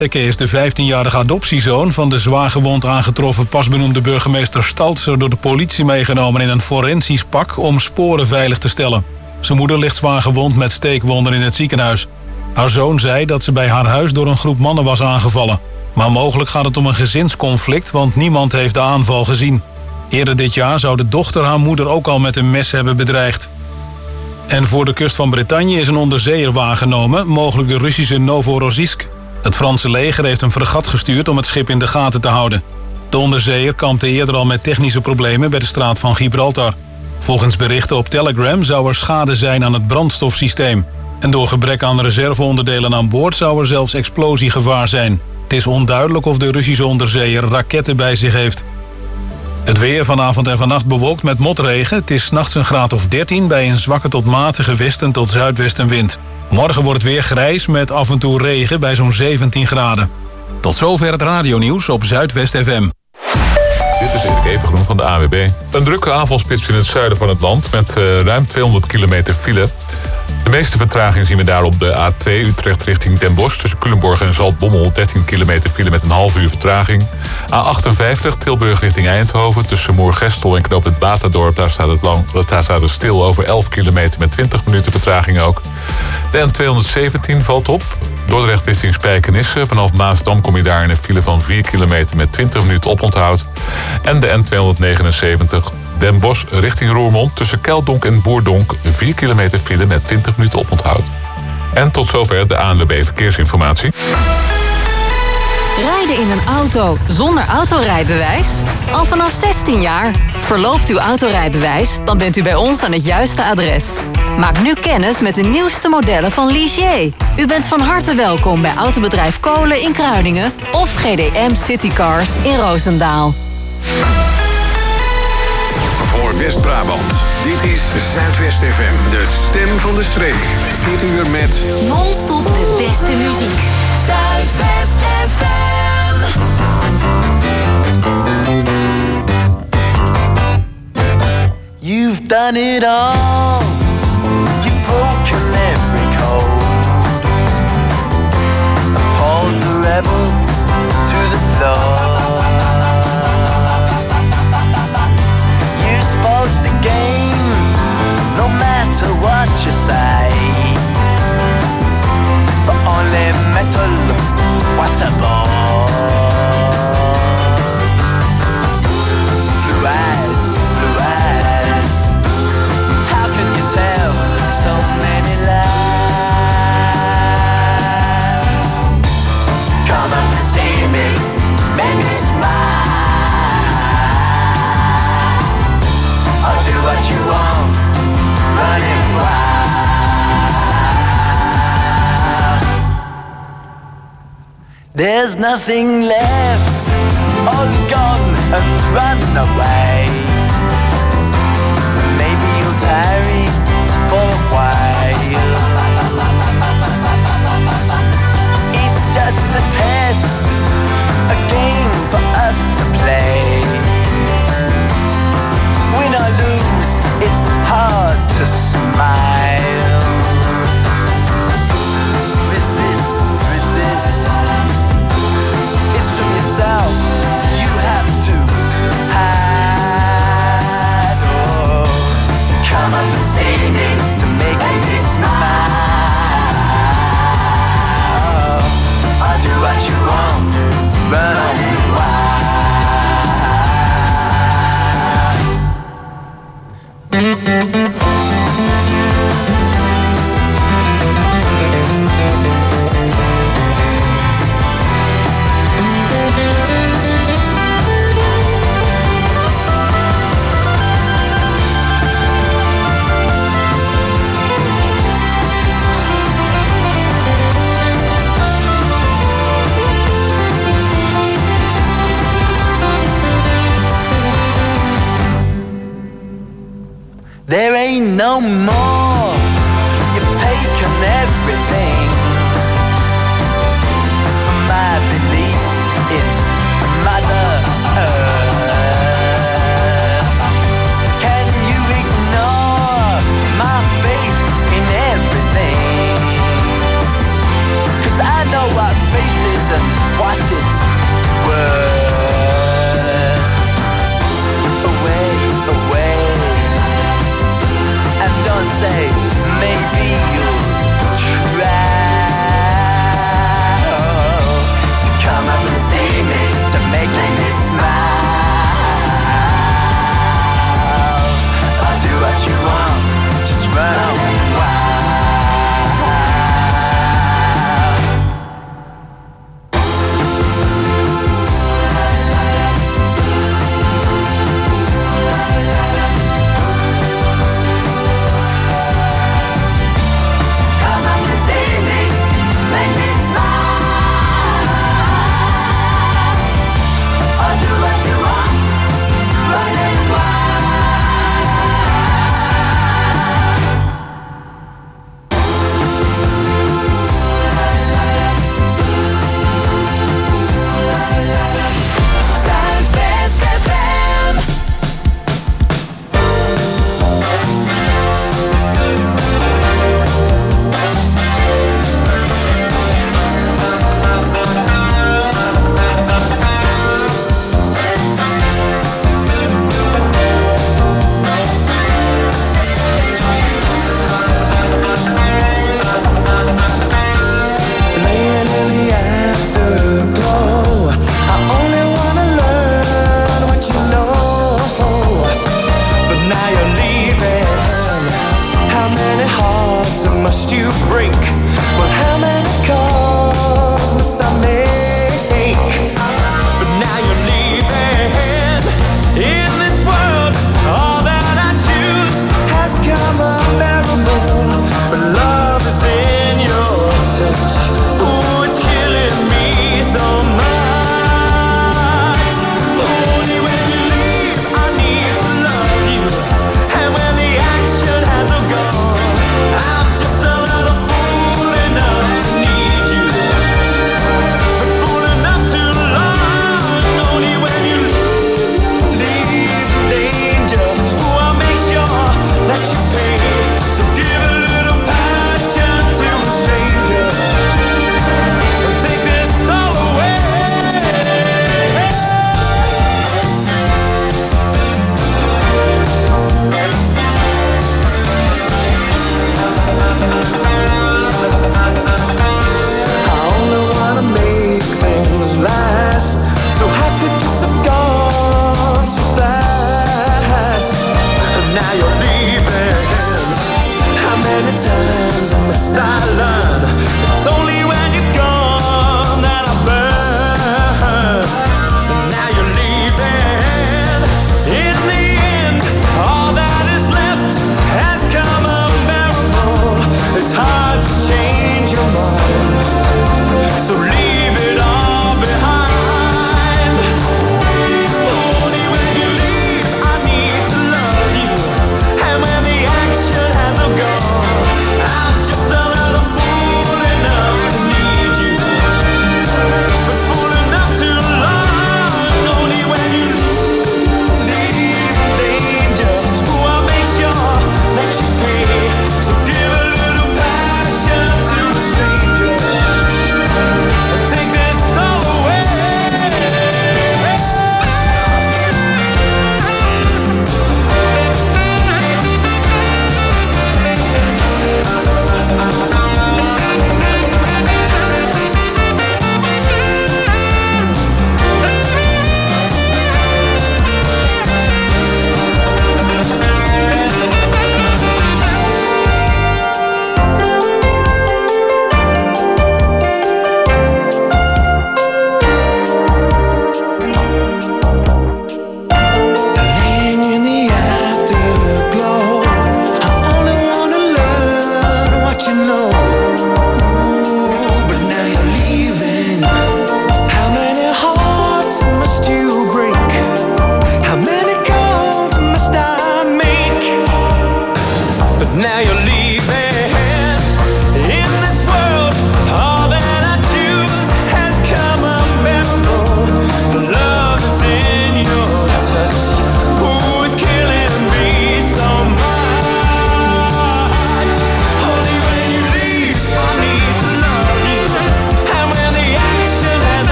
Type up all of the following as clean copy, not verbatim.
Is de 15-jarige adoptiezoon van de zwaargewond aangetroffen pasbenoemde burgemeester Staltser door de politie meegenomen in een forensisch pak om sporen veilig te stellen. Zijn moeder ligt zwaargewond met steekwonden in het ziekenhuis. Haar zoon zei dat ze bij haar huis door een groep mannen was aangevallen. Maar mogelijk gaat het om een gezinsconflict, want niemand heeft de aanval gezien. Eerder dit jaar zou de dochter haar moeder ook al met een mes hebben bedreigd. En voor de kust van Bretagne is een onderzeeër waargenomen, mogelijk de Russische Novorossiysk. Het Franse leger heeft een fregat gestuurd om het schip in de gaten te houden. De onderzeeër kampte eerder al met technische problemen bij de straat van Gibraltar. Volgens berichten op Telegram zou er schade zijn aan het brandstofsysteem. En door gebrek aan reserveonderdelen aan boord zou er zelfs explosiegevaar zijn. Het is onduidelijk of de Russische onderzeeër raketten bij zich heeft. Het weer vanavond en vannacht bewolkt met motregen. Het is 's nachts een graad of 13 bij een zwakke tot matige westen tot zuidwestenwind. Morgen wordt het weer grijs met af en toe regen bij zo'n 17 graden. Tot zover het radionieuws op Zuidwest FM. Dit is Erik Evengroen van de AWB. Een drukke avondspits in het zuiden van het land met ruim 200 kilometer file. De meeste vertraging zien we daar op de A2 Utrecht richting Den Bosch. Tussen Culemborg en Zaltbommel 13 kilometer file met een half uur vertraging. A58 Tilburg richting Eindhoven. Tussen Moergestel en Knoop het Batadorp. Daar staat het stil over 11 kilometer met 20 minuten vertraging ook. De N217 valt op. Dordrecht richting Spijkenisse. Vanaf Maasdam kom je daar in een file van 4 kilometer met 20 minuten oponthoud. En de N279 Den Bosch richting Roermond. Tussen Keldonk en Boerdonk 4 kilometer file met 20 minuten oponthoud. En tot zover de ANWB Verkeersinformatie. Rijden in een auto zonder autorijbewijs? Al vanaf 16 jaar. Verloopt uw autorijbewijs, dan bent u bij ons aan het juiste adres. Maak nu kennis met de nieuwste modellen van Ligier. U bent van harte welkom bij autobedrijf Kolen in Kruiningen of GDM Citycars in Roosendaal. Voor West-Brabant, dit is Zuidwest FM, de stem van de streek. Dit uur met Non-stop de beste muziek. Zuidwest FM. You've done it all. You've broken every code. Appalled the rebel to the floor. You spoke the game, no matter what you say. But only metal, what a bore. Blue eyes, blue eyes. How can you tell so many lies? Come up to see me, make me smile. I'll do what you want, running wild. There's nothing left, all gone and run away. Maybe you'll tarry for a while. It's just a test, a game for us to play. Win or lose, it's hard to smile. Resist, resist. It's from yourself you have to hide. Oh, come up and see me to make me smile. I'll do what you want, running wild. There ain't no more. You've taken everything from my belief in Mother Earth. Can you ignore my faith in everything? 'Cause I know what faith is and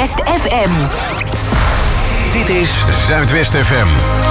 Zuidwest FM. Dit is Zuidwest FM.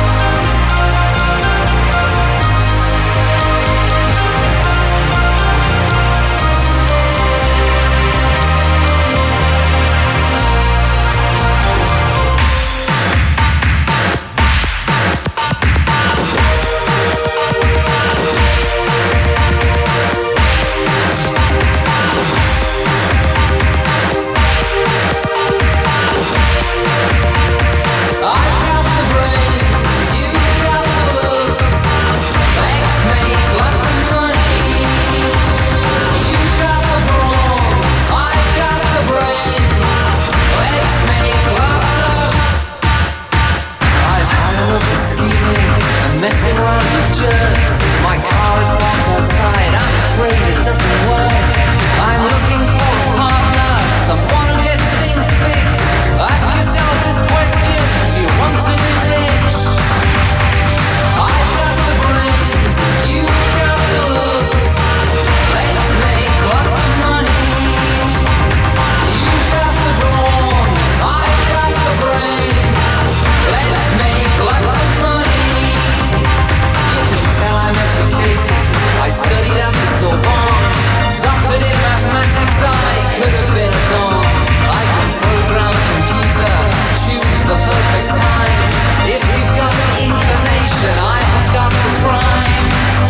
Messing around with jerks. My car is parked outside. I'm afraid it doesn't work. I'm looking for a partner, someone who gets things fixed. Ask yourself this question: do you want to be rich? I've got the brains, you've got the looks. Let's make lots of money. You've got the brawn, I've got the brains. Let's make lots of money. I'm educated, I studied at the Sorbonne. Doctored in mathematics, I could have been a don. I can program a computer, choose the perfect time. If you've got the inclination, I've got the crime.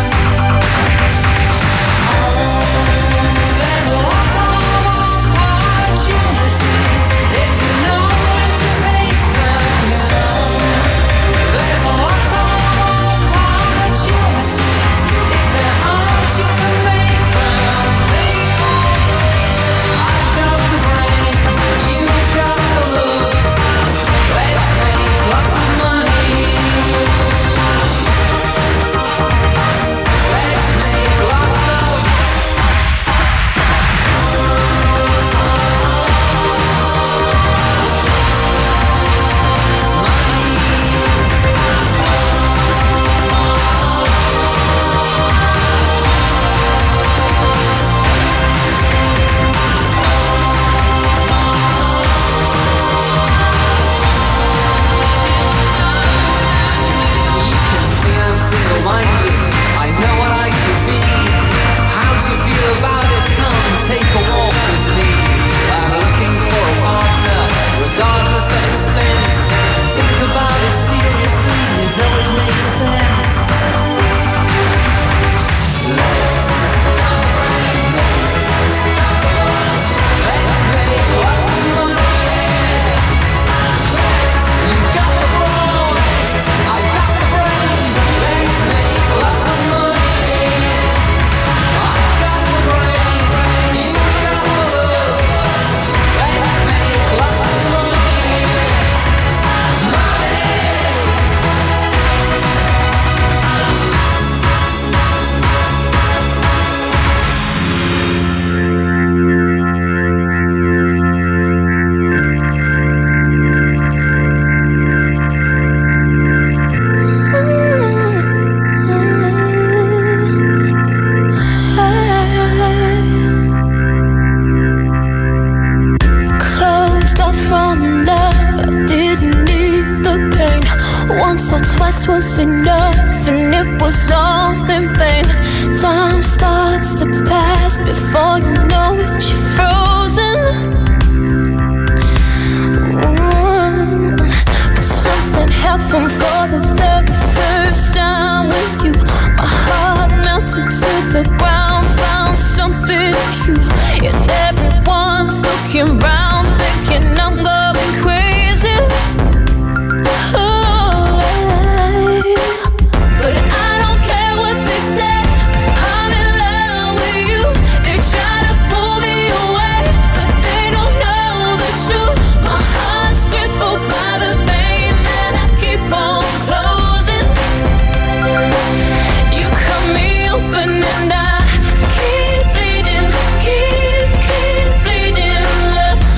There's lots of opportunities if you know where to take them, you know. There's a lot of about it, come take a walk with me. I'm looking for a partner, regardless of expense. Think about it seriously, you know it makes sense. Let's make lots of money, yeah. You've got the brawn, I've got the brains. Let's make lots of money. Once or twice was enough, and it was all in vain. Time starts to pass before you know it, you're frozen. But something happened for the very first time with you. My heart melted to the ground, found something true. And everyone's looking round, thinking I'm going crazy. And I keep bleeding, keep bleeding love.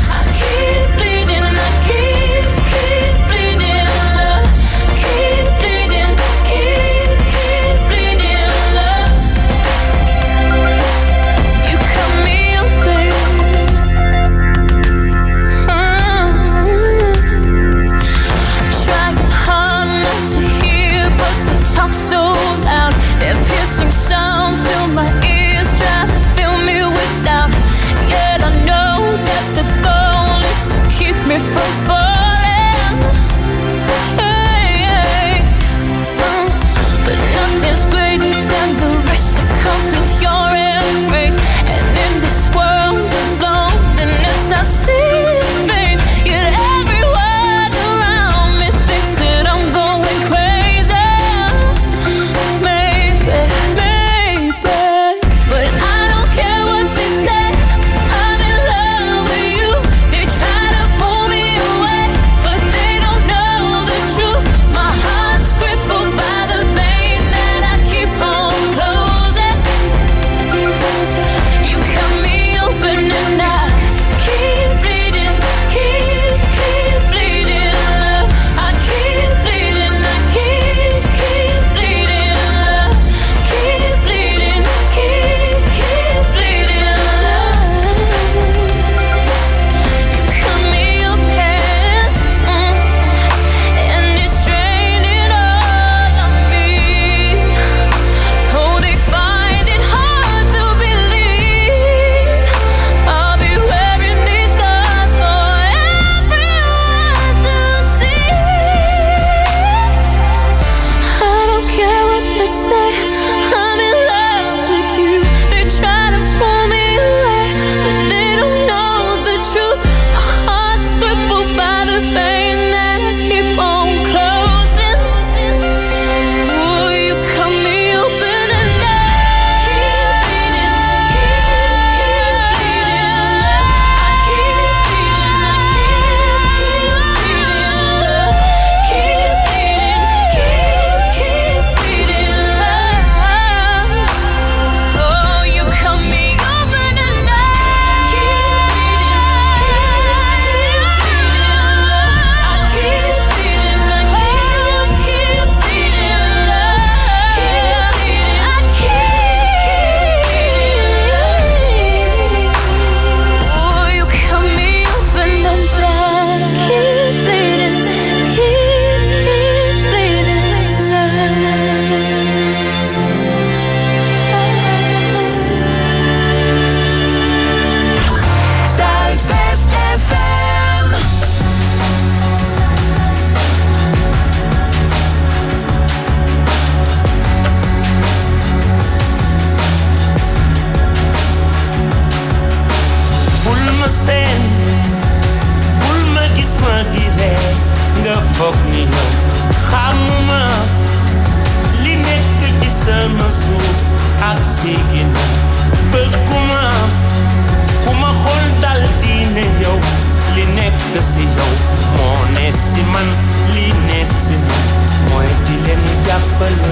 na bëgguma ku ma xool dal di ne yow li nekk si yow moo ne si man li ne si man mooy di leen jàppale.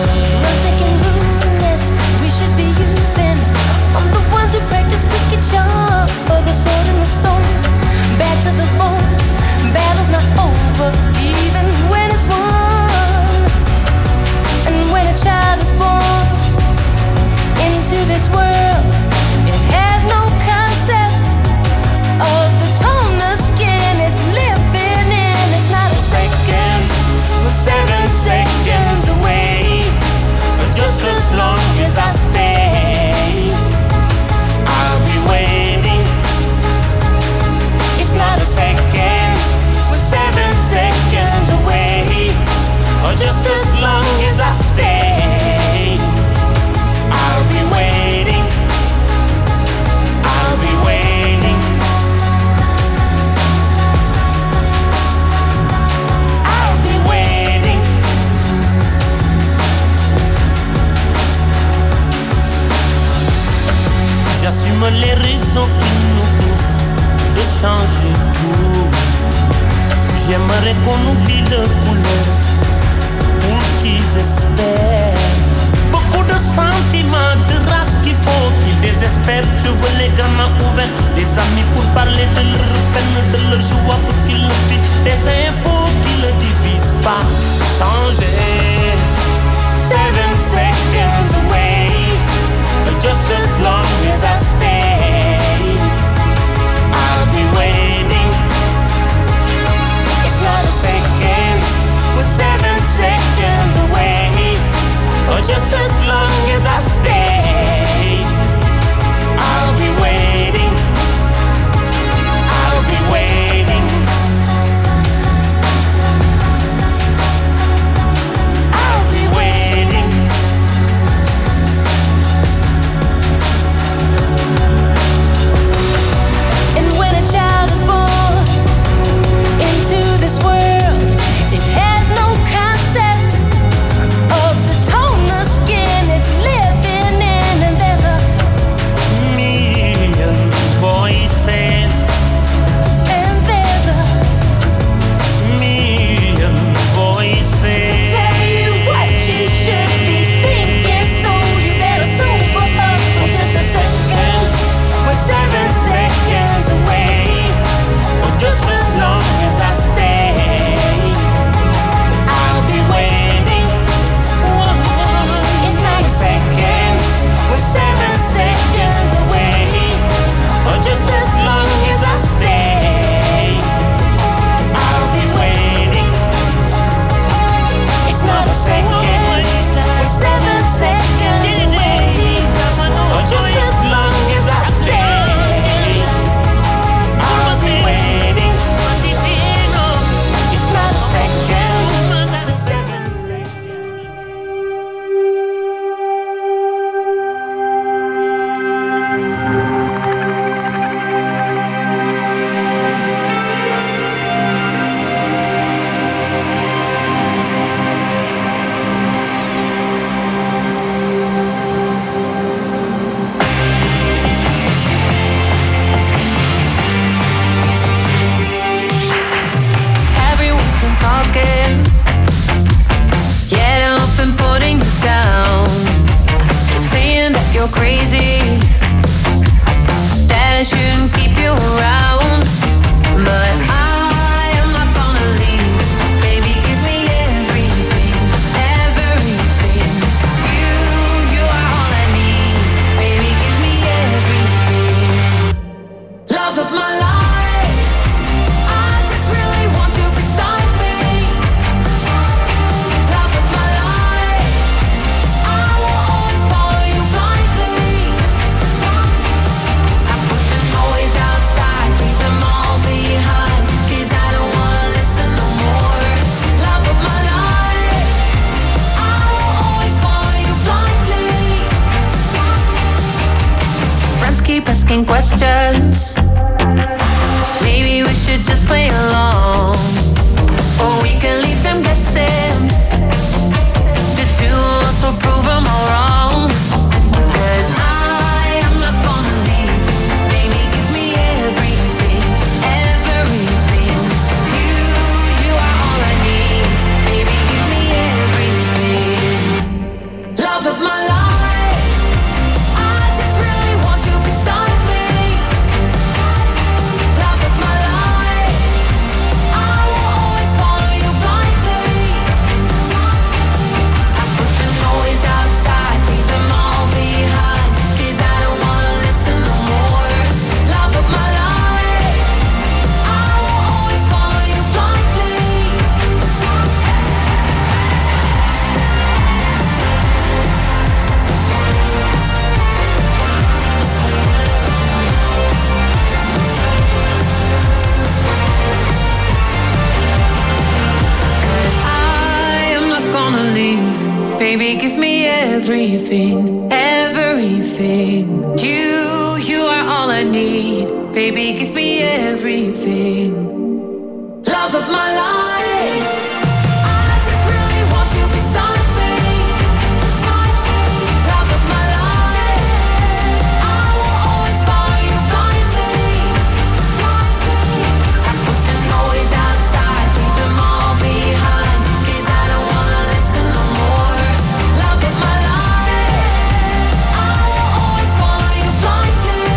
We should be using. I'm the ones who practice wicked charms for the sword and the stone. Bad to the bone. Battle's not over, even when it's won. And when a child is born into this world, it has no concept of the tone the skin is living in. It's not a second, we're 7 seconds away. But just as long as I stay, I'll be waiting. It's not a second, we're 7 seconds away. Or just as long as I stay, I'll be waiting. I'll be waiting. I'll be waiting. J'assume les raisons qui nous poussent de changer tout. J'aimerais qu'on oublie le couleur pour qu'ils espèrent. Beaucoup de sentiments, de race qu'il faut qu'ils désespèrent. Je veux les gamins ouverts, des amis pour parler de leur peine, de leur joie pour qu'ils le vivent. Des infos qui ne divisent pas. Changer. 7 seconds away. But just as long as I stay, I'll be waiting. It's not a second, we're 7 seconds away. But just as long as I stay, I'll be waiting. I'll be waiting. I'll be waiting. And when a child is born into this world, it has no concept of the tone the skin is living in. And there's a million voices. And there's a million voices. tell you what you should be thinking, so you better sober up for just a second. We're 7 seconds away. But just as long as I stay, I'll be waiting. It's not a Second, we're 7 seconds away. But just as long as I stay, I'll be waiting. It's not a second, we're 7 seconds away. But just as long as I stay, I'll be waiting. It's not a second, 7 seconds. Everyone's been talking, getting up and putting you down, saying that you're crazy, that I shouldn't keep you around. But I am not gonna leave. Baby, give me everything, everything. You are all I need. Baby, give me everything. Love of my life, I just really want you beside me. Love of my life, I will always follow you blindly. I put the noise outside, leave them all behind, 'cause I don't wanna listen no more. Love of my life, I will always follow you blindly. Friends keep asking questions. Maybe we should just play along, or we can leave them guessing. The two of us will prove them all wrong. 'Cause everything, everything. You are all I need. Baby, give me everything. Love of my life. I just really want you beside me. Love of my life. I will always follow you blindly. I put the noise outside, leave them all behind. 'Cause I don't wanna listen no more. Love of my life. I will always follow you blindly.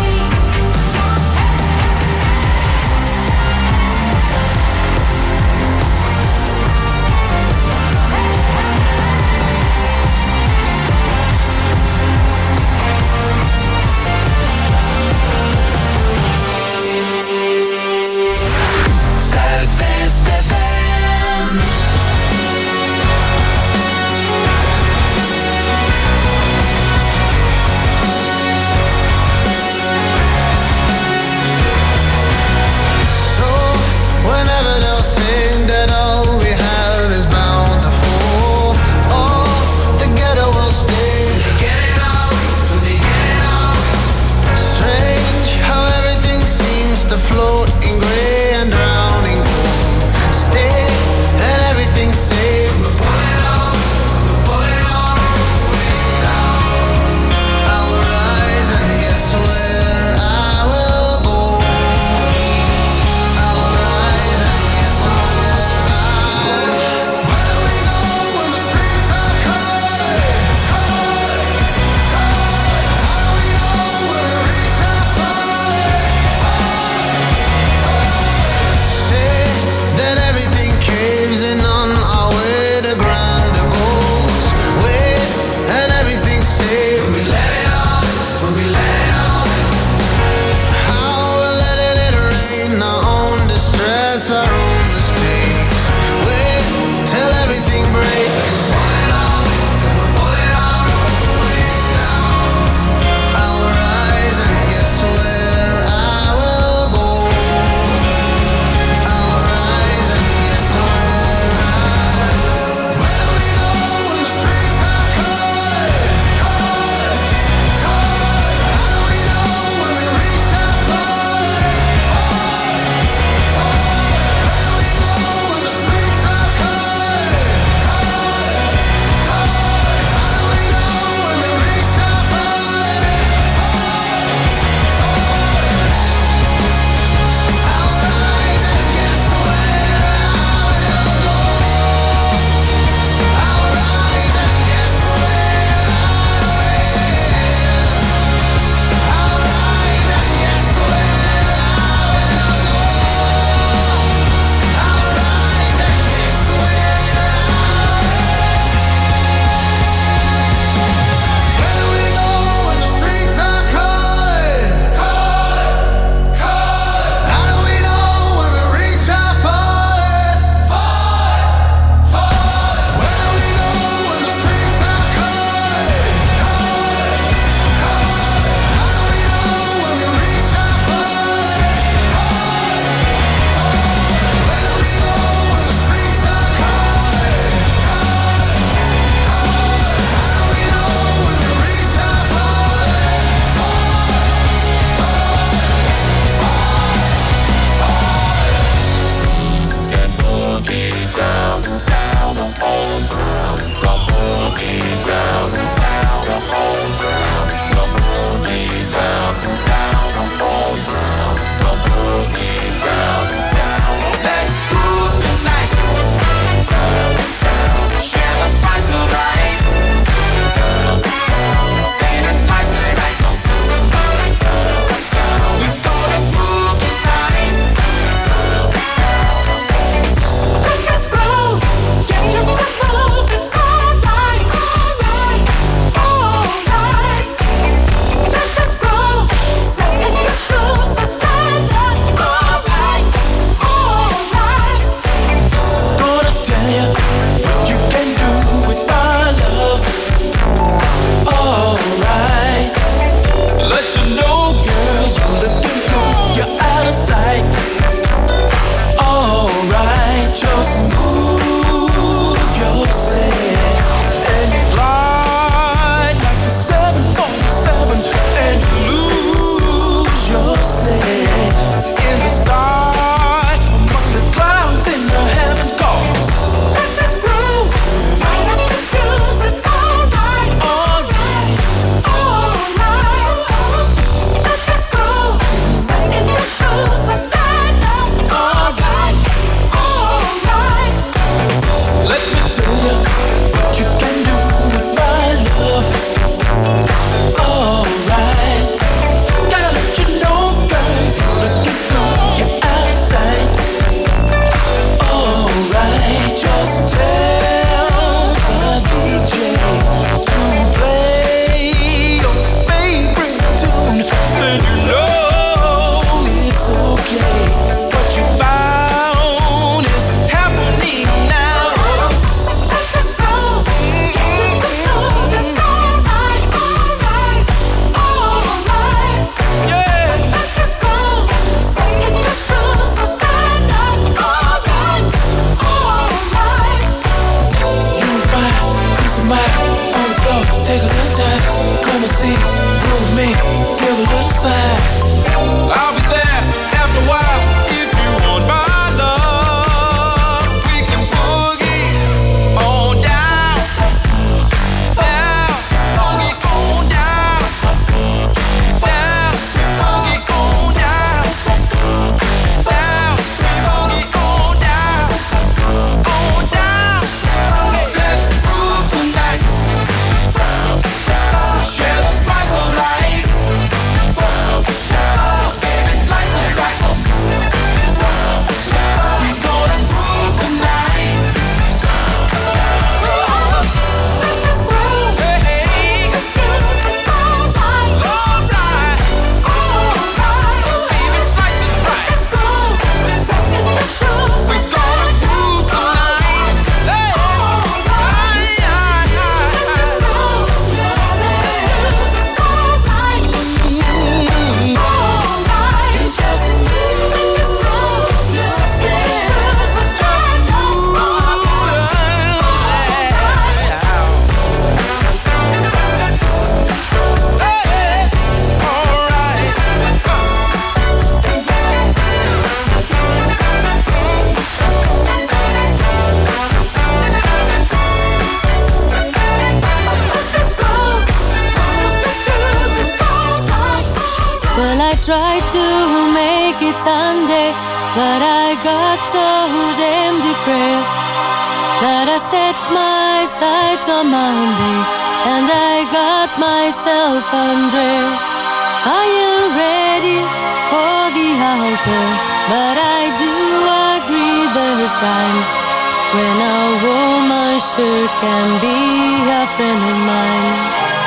tried to make it Sunday, but I got so damn depressed that I set my sights on Monday and I got myself undressed. Are you ready for the altar? But I do agree there's times when a woman sure can be a friend of mine.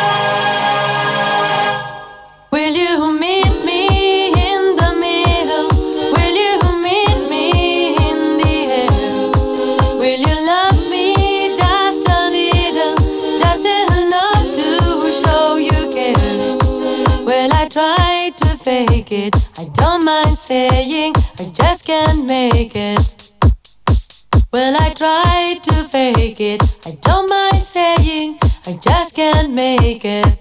Will you meet me in the middle? Will you meet me in the air? Will you love me just a little, just enough to show you care? Well, I try to fake it, I don't mind saying I just can't make it. Well, I try to fake it, I don't mind saying I just can't make it.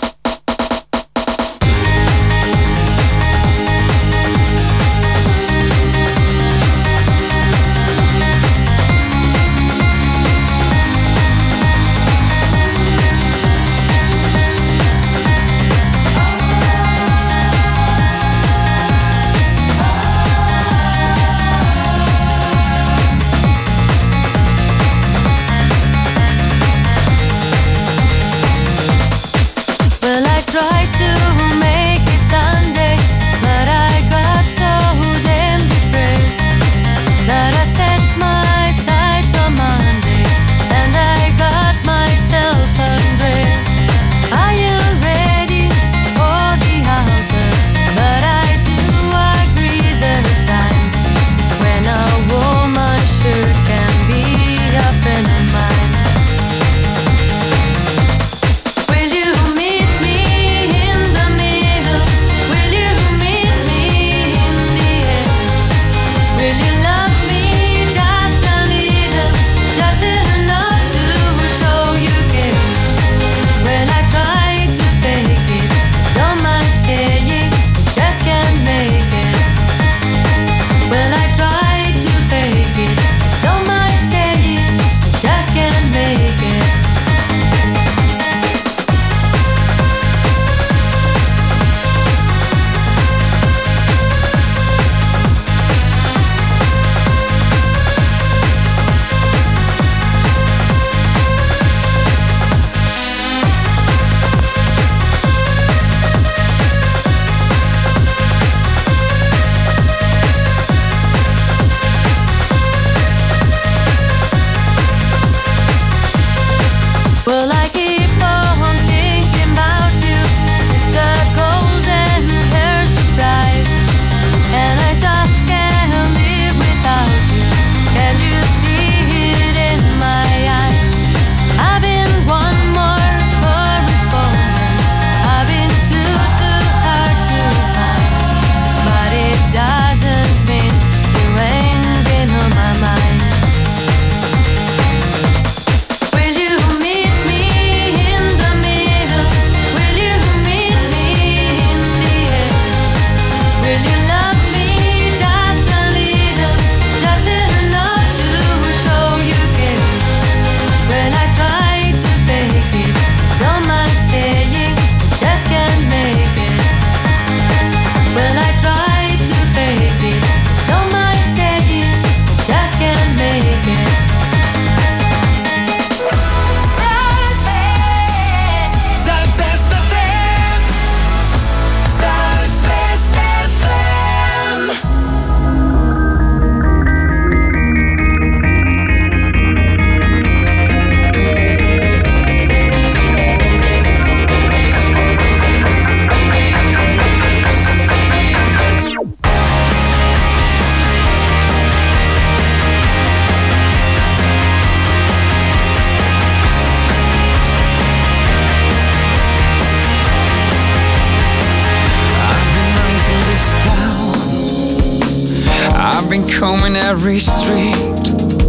combing every street.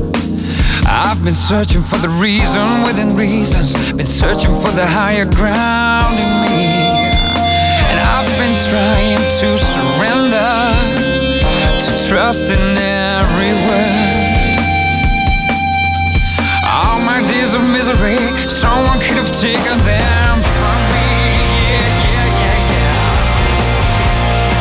I've been searching for the reason within reasons, been searching for the higher ground in me. And I've been trying to surrender, to trust in every word. All my days of misery, someone could have taken them from me. Yeah, yeah, yeah, yeah.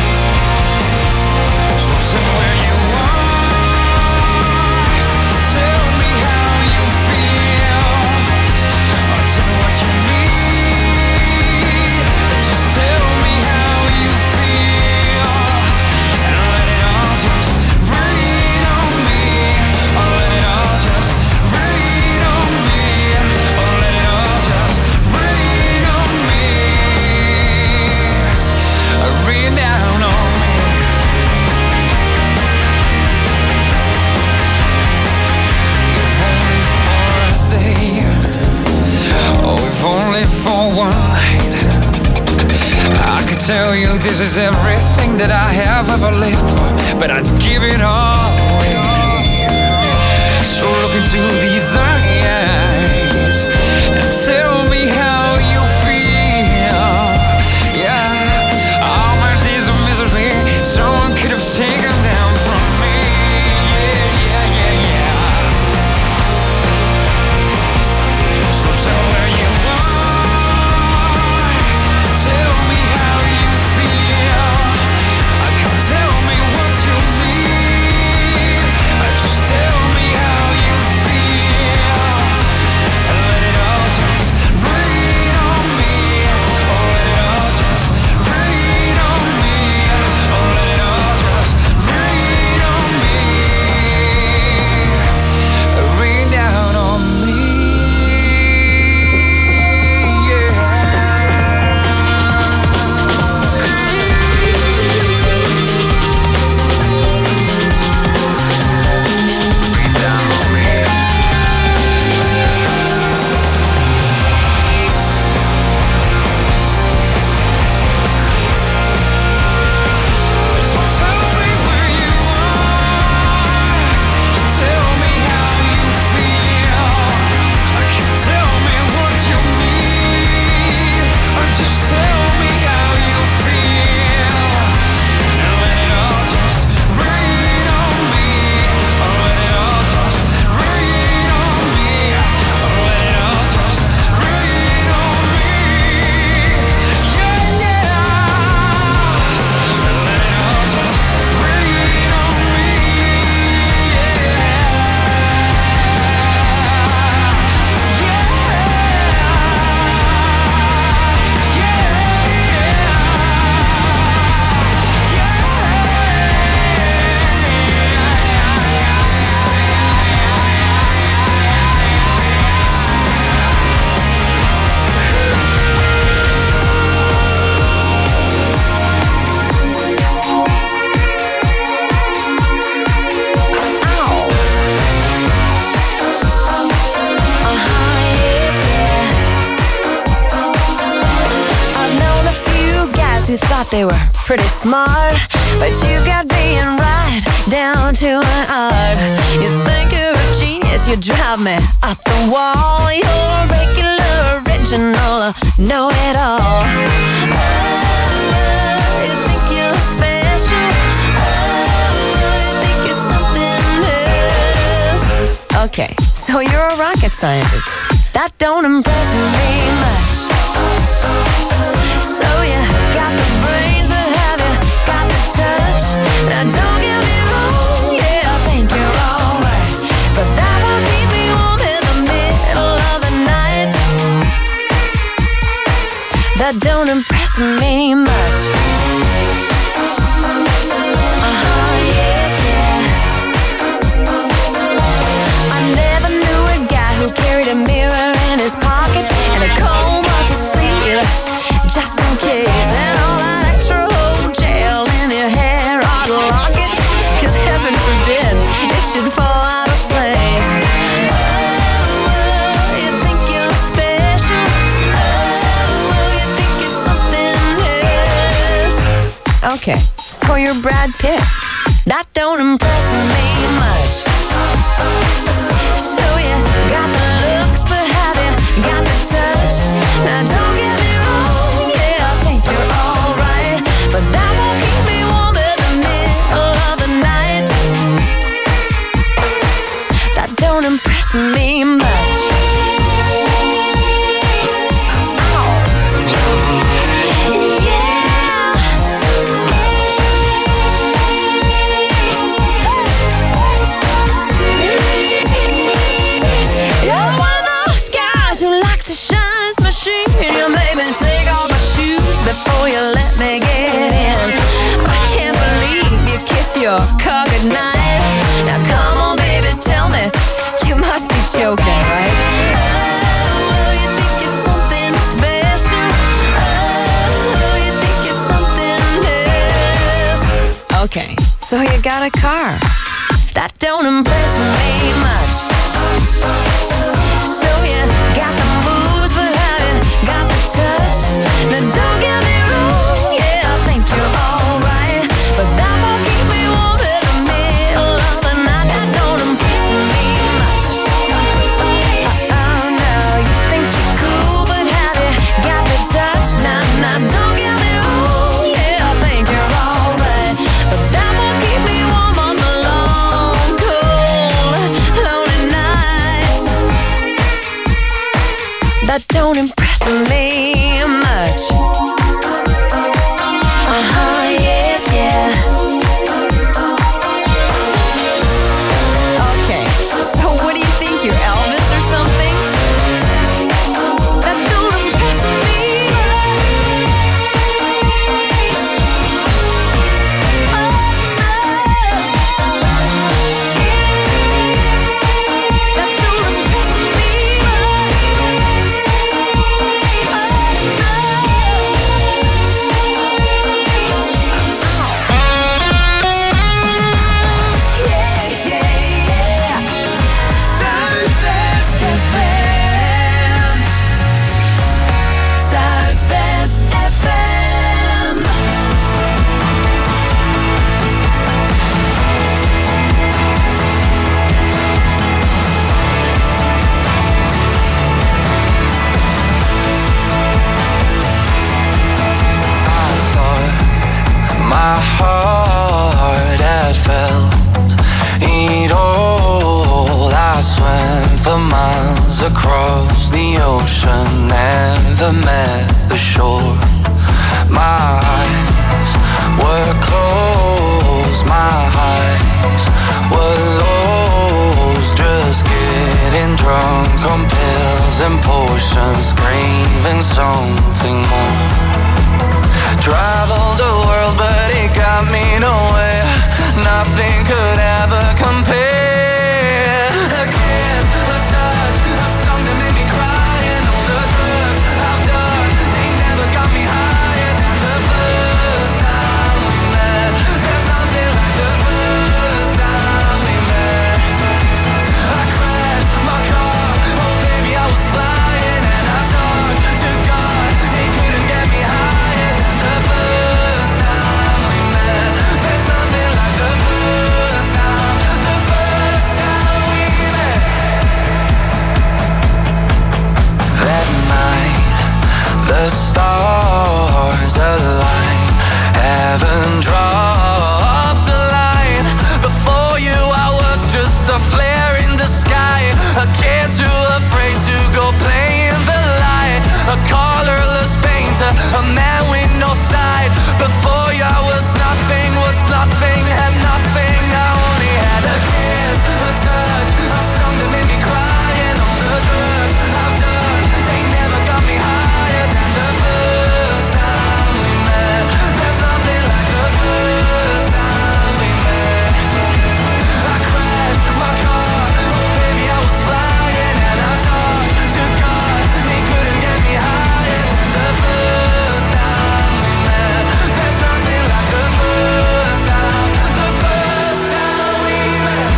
tell you this is everything that I have ever lived for, but I'd give it all away. So look into these eyes and tell me how you feel. Yeah, all my days of misery, someone could have taken them from me. Yeah. So tell where you are, tell me how you feel. Come tell me what you need. Just tell me how you feel. Let it all just rain on me. Let it all just rain on me. Let it all just rain on me. Rain down on me. Who thought they were pretty smart, but you've got being right down to an art. You think you're a genius, you drive me up the wall. You're a regular, original, know-it-all. Oh, you think you're special. Oh, you think you're something else. Okay, so you're a rocket scientist. That don't impress me much. So you got the brains, but have you got the touch? Now don't get me wrong, yeah, I think you're alright, but that won't keep me warm in the middle of the night. That don't impress me much. I never knew a guy who carried a mirror in his pocket and a comb up his sleeve, just in case, and all that extra old gel in your hair ought to lock it, 'cause heaven forbid it should fall out of place. Oh, you think you're special. Oh, you think you're something else. Okay, so you're Brad Pitt. That don't impress me much. So you got the looks, but have you got the touch? Now don't get me wrong, yeah, I think you're alright, but that won't keep me warm in the middle of the night. That don't impress me much. You're one of those guys who likes to shine his machine. You made me take off my shoes before you let me get in. I can't believe you kiss your car goodnight. Now come on, baby, tell me, you must be joking, right? Oh, you think you're something special. Oh, you think you're something else. Okay, so you got a car. That don't impress me much. So you got the moves, but have you got the touch? Now don't get me wrong, yeah, impress me much. Yeah, yeah. Okay, so what do you think? You're Elvis or something? That don't impress me. That don't impress me. My heart had felt it all. I swam for miles across the ocean, never met the shore. My eyes were closed, my eyes were lost, just getting drunk on pills and potions, craving something more. Traveled the world, but it got me nowhere. Nothing could ever compare. A kiss, a touch, a song that made me cry, and all the drugs I've done, they never got me higher than the first time we met. There's nothing like the first time we met. I crashed my car, oh baby I was flying, and I talked to God, he couldn't get me higher than the first time we met. There's nothing like the first time we met. That night, the stars aligned, heaven dropped a line. Before you I was just a flare in the sky, a kid too afraid to go play in the light, a colorless painter, a man with no side. Before you I was nothing, had nothing. I only had a kiss, a touch, a song that made me cry, and all the drugs I've done, they never got me higher than the first time we met. There's nothing like the first time we met. I crashed my car, oh baby I was flying, and I talked to God, he couldn't get me higher than the first time we met. There's nothing like the first time we met.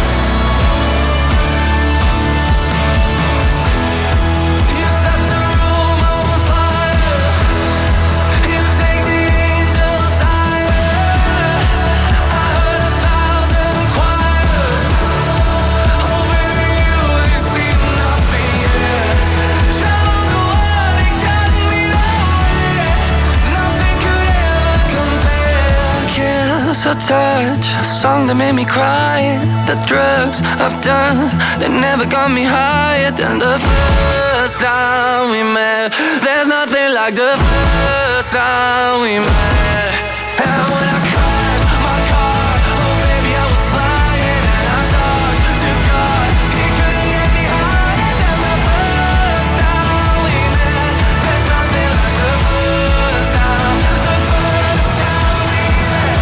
You set the room on fire, you take the angels higher. I heard 1,000 choirs, oh baby you ain't seen nothing yet. Traveled the world, it got me nowhere. Nothing could ever compare. Kiss, a touch, a song that made me cry. The drugs I've done, they never got me higher than the first time we met. There's nothing like the first time we met. And when I crashed my car, oh baby I was flying, and I talked to God, he couldn't get me higher than the first time we met. There's nothing like the first time we met. The first time we met.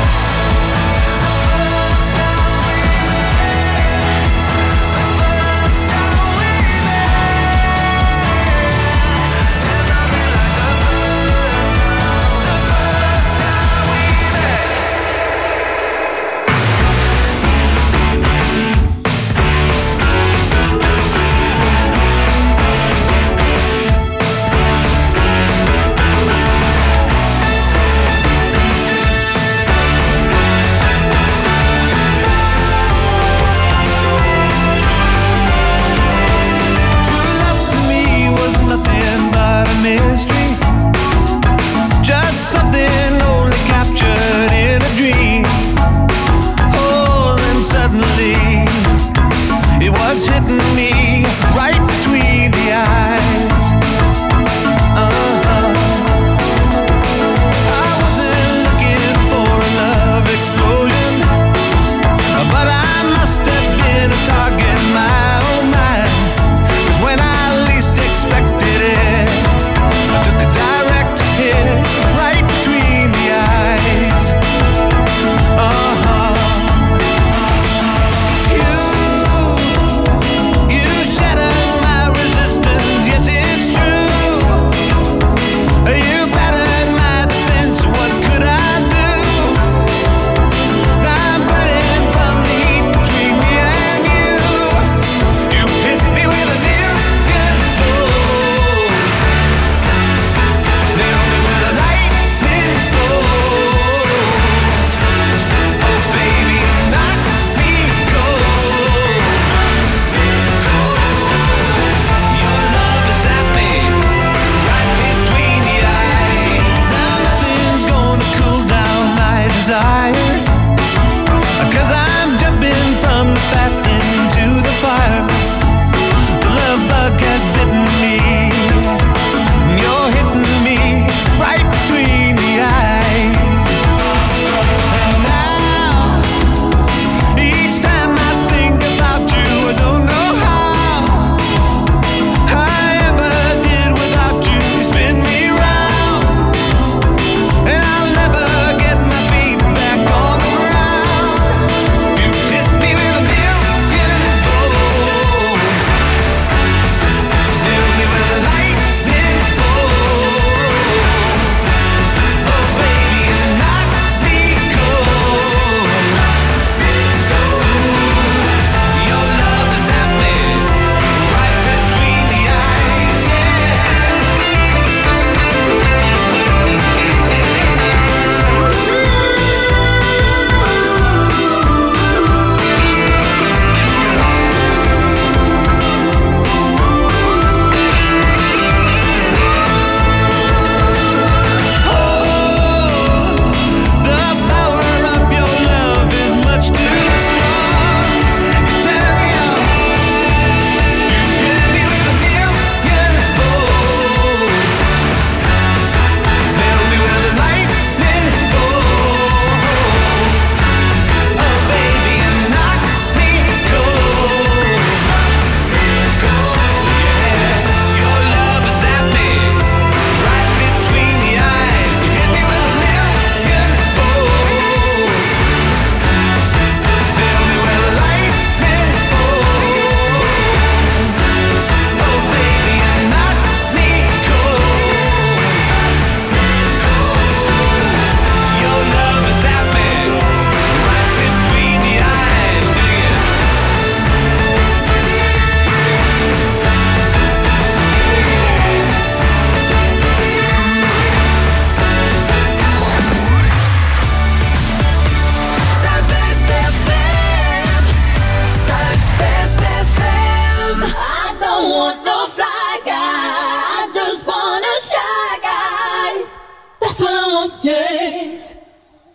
There's nothing like the first time we met. True love to me was nothing but a mystery, just something only captured in a dream. Oh, then suddenly it was hitting me right between the eyes.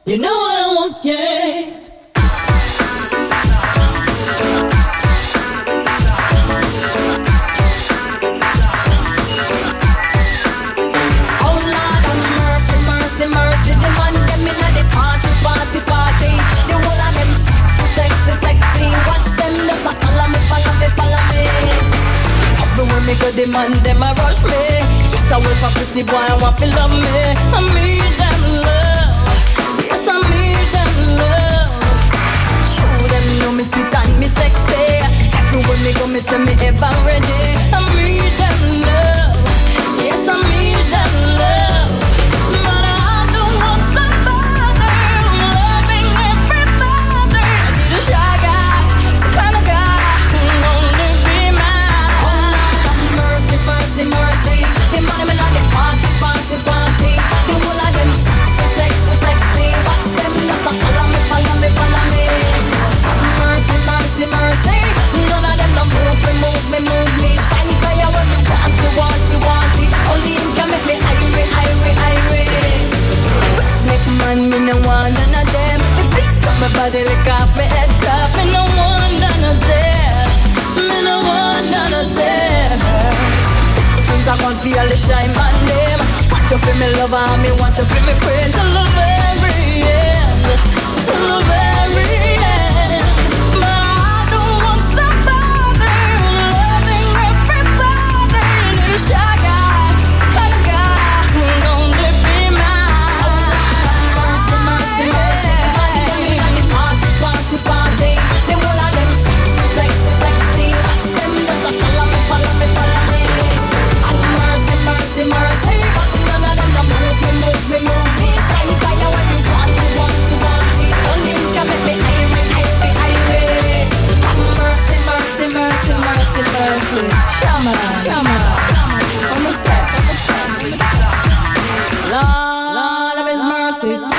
You know what I want, yeah. Me go the man, them a rush me. Just a wait for pretty boy, I want to love me. I need them love, yes I need them love. True them know me sweet and me sexy. Everywhere me go, me say me ever ready. I need them love, yes I need them love. But I don't want somebody loving everybody. I need a shy guy, some kind of guy who only be mine. Mercy, mercy, the money me like the party, party, party. The whole of them sexy, sexy. Watch them just a follow me, follow me, follow me. Mercy, mercy, mercy. None of them no move me, move me, move me. Shiny fire when me want you, want you, want it. Only him can make me irate, irate, irate. Make man, me no want none of them. Me pick up my body, lick off my head top. Me no want none of them. Me no want none of them. I can't feel the shine man name. Want you feel me lover and me want you feel me friend. Till the very end, till the very end. But I don't want somebody loving everybody. Need a shy guy, the kind of guy who only be mine. Mercy, mercy, mercy. Money on the party, party, party. Them all of them sexy, sexy. Watch them just a follow me, follow me, follow me. Mercy, mercy, but none of them don't move me, move me, move me. Shiny fire when you want to, want to, want it. Only you can make me irate, irate, irate. Mercy, mercy, mercy, mercy, mercy. Come on, come on, come on. Lord of His mercy.